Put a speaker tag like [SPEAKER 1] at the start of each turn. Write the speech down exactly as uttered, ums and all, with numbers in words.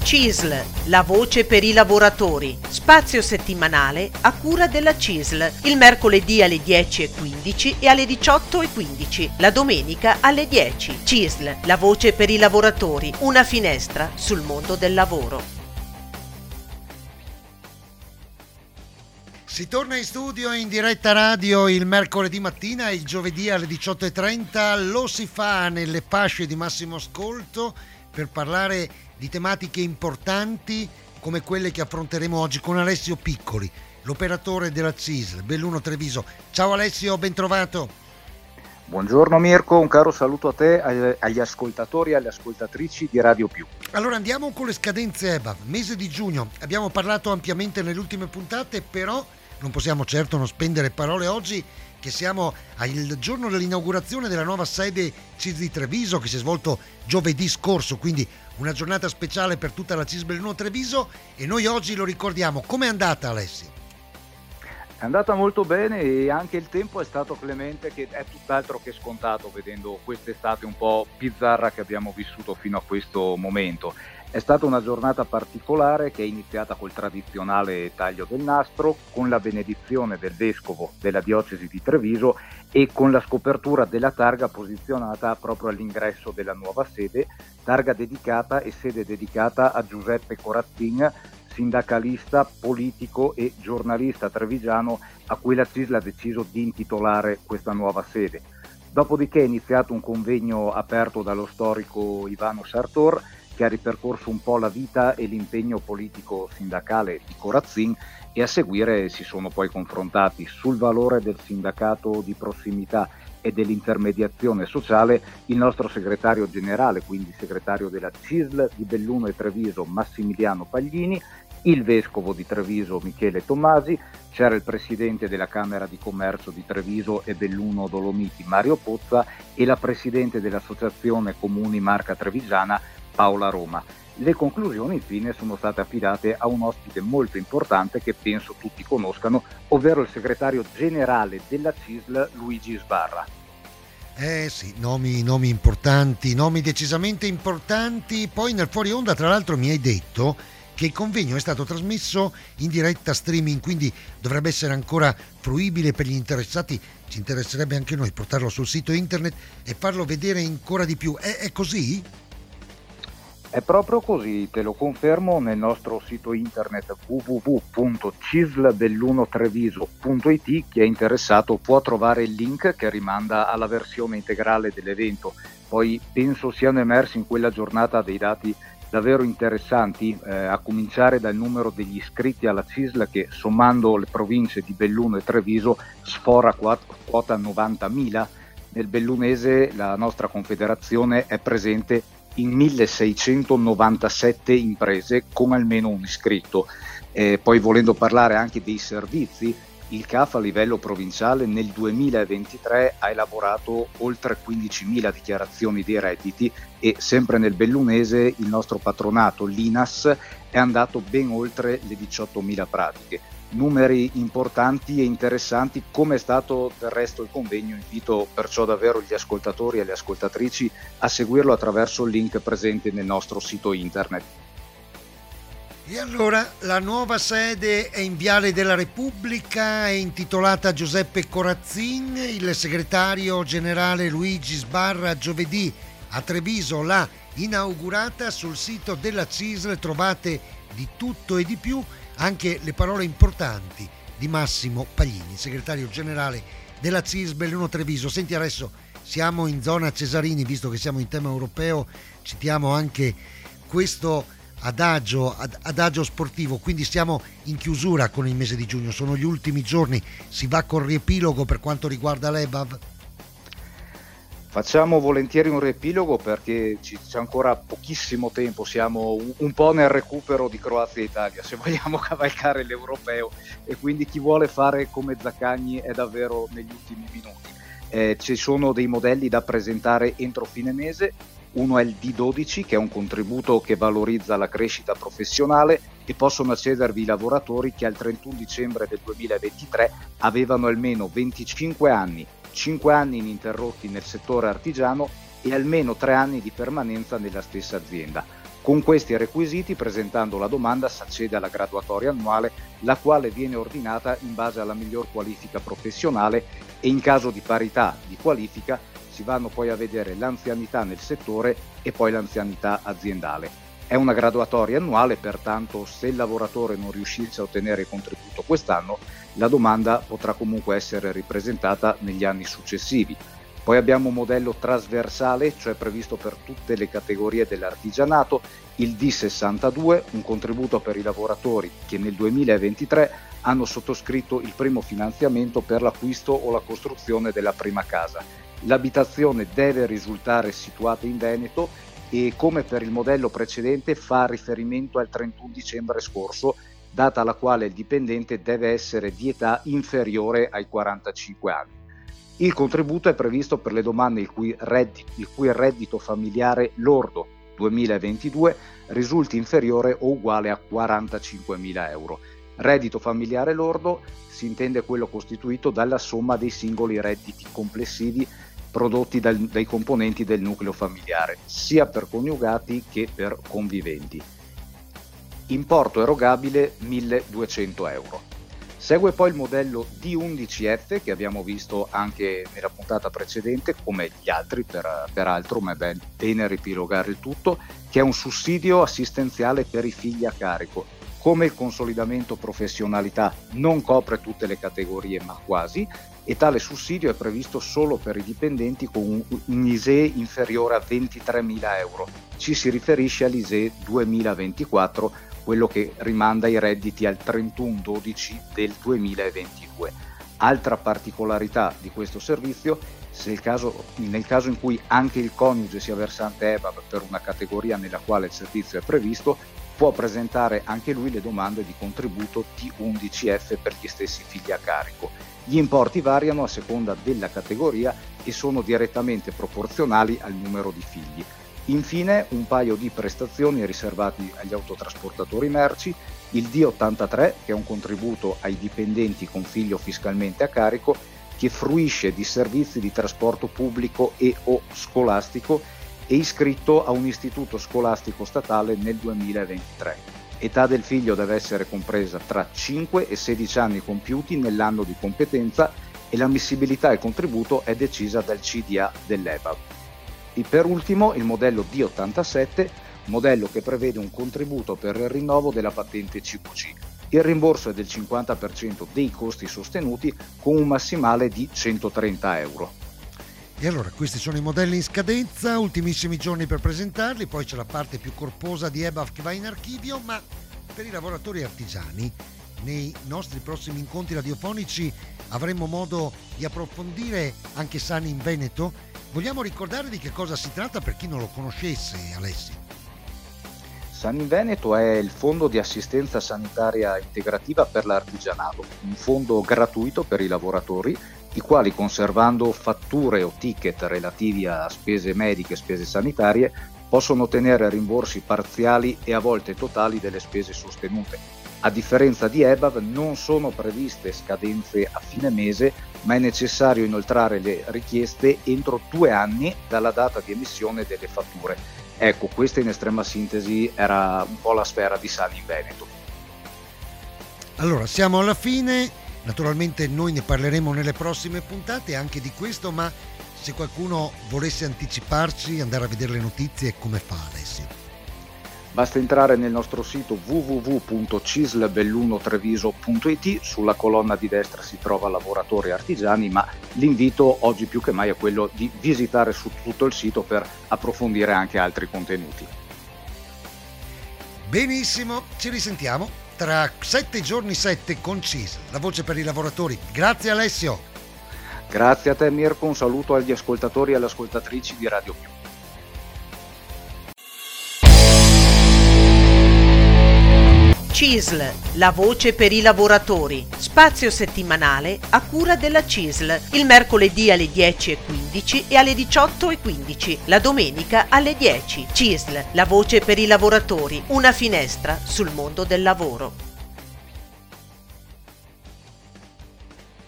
[SPEAKER 1] C I S L, la voce per i lavoratori. Spazio settimanale a cura della C I S L, il mercoledì alle dieci e quindici e alle diciotto e quindici, la domenica alle dieci. C I S L, la voce per i lavoratori, una finestra sul mondo del lavoro.
[SPEAKER 2] Si torna in studio in diretta radio il mercoledì mattina e il giovedì alle diciotto e trenta. Lo si fa nelle fasce di massimo ascolto per parlare di tematiche importanti come quelle che affronteremo oggi con Alessio Piccoli, l'operatore della C I S L Belluno Treviso. Ciao Alessio, ben trovato.
[SPEAKER 3] Buongiorno Mirko, un caro saluto a te, agli ascoltatori e alle ascoltatrici di Radio Più.
[SPEAKER 2] Allora andiamo con le scadenze E B A V, mese di giugno. Abbiamo parlato ampiamente nelle ultime puntate, però non possiamo certo non spendere parole oggi che siamo al giorno dell'inaugurazione della nuova sede C I S L di Treviso che si è svolto giovedì scorso, quindi una giornata speciale per tutta la C I S L Belluno Treviso e noi oggi lo ricordiamo. Com'è andata, Alessio?
[SPEAKER 3] È andata molto bene e anche il tempo è stato clemente, che è tutt'altro che scontato vedendo quest'estate un po' bizzarra che abbiamo vissuto fino a questo momento. È stata una giornata particolare che è iniziata col tradizionale taglio del nastro, con la benedizione del vescovo della diocesi di Treviso e con la scopertura della targa posizionata proprio all'ingresso della nuova sede, targa dedicata e sede dedicata a Giuseppe Corazzin, sindacalista, politico e giornalista trevigiano a cui la C I S L ha deciso di intitolare questa nuova sede. Dopodiché è iniziato un convegno aperto dallo storico Ivano Sartor che ha ripercorso un po' la vita e l'impegno politico sindacale di Corazzin e a seguire si sono poi confrontati sul valore del sindacato di prossimità e dell'intermediazione sociale il nostro segretario generale, quindi segretario della C I S L di Belluno e Treviso Massimiliano Paglini, il vescovo di Treviso Michele Tommasi, c'era il presidente della Camera di Commercio di Treviso e Belluno Dolomiti Mario Pozza e la presidente dell'Associazione Comuni Marca Trevigiana Paola Roma. Le conclusioni infine sono state affidate a un ospite molto importante che penso tutti conoscano, ovvero il segretario generale della C I S L Luigi Sbarra.
[SPEAKER 2] Eh sì, nomi, nomi importanti, nomi decisamente importanti. Poi nel fuori onda tra l'altro mi hai detto che il convegno è stato trasmesso in diretta streaming, quindi dovrebbe essere ancora fruibile per gli interessati. Ci interesserebbe anche noi portarlo sul sito internet e farlo vedere ancora di più. È, è così?
[SPEAKER 3] È proprio così, te lo confermo, nel nostro sito internet w w w punto c i s l belluno treviso punto i t. Chi è interessato può trovare il link che rimanda alla versione integrale dell'evento. Poi penso siano emersi in quella giornata dei dati davvero interessanti, eh, a cominciare dal numero degli iscritti alla C I S L che, sommando le province di Belluno e Treviso, sfora quota novantamila. Nel bellunese la nostra confederazione è presente in milleseicentonovantasette imprese con almeno un iscritto. Eh, poi volendo parlare anche dei servizi, il C A F a livello provinciale nel duemilaventitré ha elaborato oltre quindicimila dichiarazioni dei redditi e sempre nel bellunese il nostro patronato, l'I N A S, è andato ben oltre le diciottomila pratiche. Numeri importanti e interessanti, come è stato del resto il convegno. Invito perciò davvero gli ascoltatori e le ascoltatrici a seguirlo attraverso il link presente nel nostro sito internet.
[SPEAKER 2] E allora la nuova sede è in Viale della Repubblica, è intitolata Giuseppe Corazzin. Il segretario generale Luigi Sbarra giovedì a Treviso l'ha inaugurata. Sul sito della C I S L trovate di tutto e di più, anche le parole importanti di Massimo Paglini, segretario generale della C I S L Belluno Treviso. Senti, adesso siamo in zona Cesarini, visto che siamo in tema europeo, citiamo anche questo adagio, ad, adagio sportivo, quindi siamo in chiusura con il mese di giugno, sono gli ultimi giorni, si va col riepilogo per quanto riguarda l'E B A V?
[SPEAKER 3] Facciamo volentieri un riepilogo perché ci, c'è ancora pochissimo tempo, siamo un, un po' nel recupero di Croazia e Italia se vogliamo cavalcare l'europeo, e quindi chi vuole fare come Zaccagni è davvero negli ultimi minuti. Eh, ci sono dei modelli da presentare entro fine mese. Uno è il D dodici, che è un contributo che valorizza la crescita professionale, e possono accedervi i lavoratori che al trentuno dicembre del duemilaventitré avevano almeno venticinque anni, cinque anni ininterrotti nel settore artigiano e almeno tre anni di permanenza nella stessa azienda. Con questi requisiti, presentando la domanda, si accede alla graduatoria annuale, la quale viene ordinata in base alla miglior qualifica professionale e in caso di parità di qualifica si vanno poi a vedere l'anzianità nel settore e poi l'anzianità aziendale. È una graduatoria annuale, pertanto se il lavoratore non riuscisse a ottenere il contributo quest'anno, la domanda potrà comunque essere ripresentata negli anni successivi. Poi abbiamo un modello trasversale, cioè previsto per tutte le categorie dell'artigianato, il D sessantadue, un contributo per i lavoratori che nel duemilaventitré hanno sottoscritto il primo finanziamento per l'acquisto o la costruzione della prima casa. L'abitazione deve risultare situata in Veneto e, come per il modello precedente, fa riferimento al trentuno dicembre scorso, data alla quale il dipendente deve essere di età inferiore ai quarantacinque anni. Il contributo è previsto per le domande il cui reddito, il cui reddito familiare lordo duemilaventidue risulti inferiore o uguale a quarantacinquemila euro. Reddito familiare lordo si intende quello costituito dalla somma dei singoli redditi complessivi prodotti dal, dai componenti del nucleo familiare, sia per coniugati che per conviventi. Importo erogabile milleduecento euro. Segue poi il modello D undici F che abbiamo visto anche nella puntata precedente, come gli altri per, peraltro, ma è ben, bene ripilogare il tutto, che è un sussidio assistenziale per i figli a carico. Come il consolidamento professionalità non copre tutte le categorie, ma quasi, e tale sussidio è previsto solo per i dipendenti con un, un I S E E inferiore a ventitremila euro. Ci si riferisce all'I S E E duemilaventiquattro, quello che rimanda i redditi al trentuno dicembre del duemilaventidue. Altra particolarità di questo servizio, se il caso, nel caso in cui anche il coniuge sia versante E B A V per una categoria nella quale il servizio è previsto, può presentare anche lui le domande di contributo D undici F per gli stessi figli a carico. Gli importi variano a seconda della categoria e sono direttamente proporzionali al numero di figli. Infine, un paio di prestazioni riservati agli autotrasportatori merci, il D ottantatré, che è un contributo ai dipendenti con figlio fiscalmente a carico, che fruisce di servizi di trasporto pubblico e o scolastico e iscritto a un istituto scolastico statale nel duemilaventitré. Età del figlio deve essere compresa tra cinque e sedici anni compiuti nell'anno di competenza e l'ammissibilità al contributo è decisa dal C D A dell'E B A V. E per ultimo il modello D ottantasette, modello che prevede un contributo per il rinnovo della patente C V C. Il rimborso è del cinquanta per cento dei costi sostenuti con un massimale di centotrenta euro.
[SPEAKER 2] E allora questi sono i modelli in scadenza, ultimissimi giorni per presentarli, poi c'è la parte più corposa di E B A V che va in archivio, ma per i lavoratori artigiani nei nostri prossimi incontri radiofonici avremo modo di approfondire anche Sani in Veneto. Vogliamo ricordare di che cosa si tratta per chi non lo conoscesse, Alessio?
[SPEAKER 3] Sani in Veneto è il fondo di assistenza sanitaria integrativa per l'artigianato, un fondo gratuito per i lavoratori, i quali, conservando fatture o ticket relativi a spese mediche e spese sanitarie, possono ottenere rimborsi parziali e a volte totali delle spese sostenute. A differenza di E B A V non sono previste scadenze a fine mese, ma è necessario inoltrare le richieste entro due anni dalla data di emissione delle fatture. Ecco, questa in estrema sintesi era un po' la sfera di Sani in Veneto.
[SPEAKER 2] Allora, siamo alla fine, naturalmente noi ne parleremo nelle prossime puntate anche di questo, ma se qualcuno volesse anticiparci, andare a vedere le notizie, come fa, Alessio?
[SPEAKER 3] Basta entrare nel nostro sito w w w punto cisl belluno treviso punto i t, sulla colonna di destra si trova lavoratori artigiani, ma l'invito oggi più che mai è quello di visitare su tutto il sito per approfondire anche altri contenuti.
[SPEAKER 2] Benissimo, ci risentiamo tra sette giorni sette con C I S L, la voce per i lavoratori. Grazie Alessio.
[SPEAKER 3] Grazie a te Mirko, un saluto agli ascoltatori e alle ascoltatrici di Radio Più.
[SPEAKER 1] C I S L, la voce per i lavoratori. Spazio settimanale a cura della C I S L, il mercoledì alle dieci e quindici e alle diciotto e quindici, la domenica alle dieci. C I S L, la voce per i lavoratori, una finestra sul mondo del lavoro.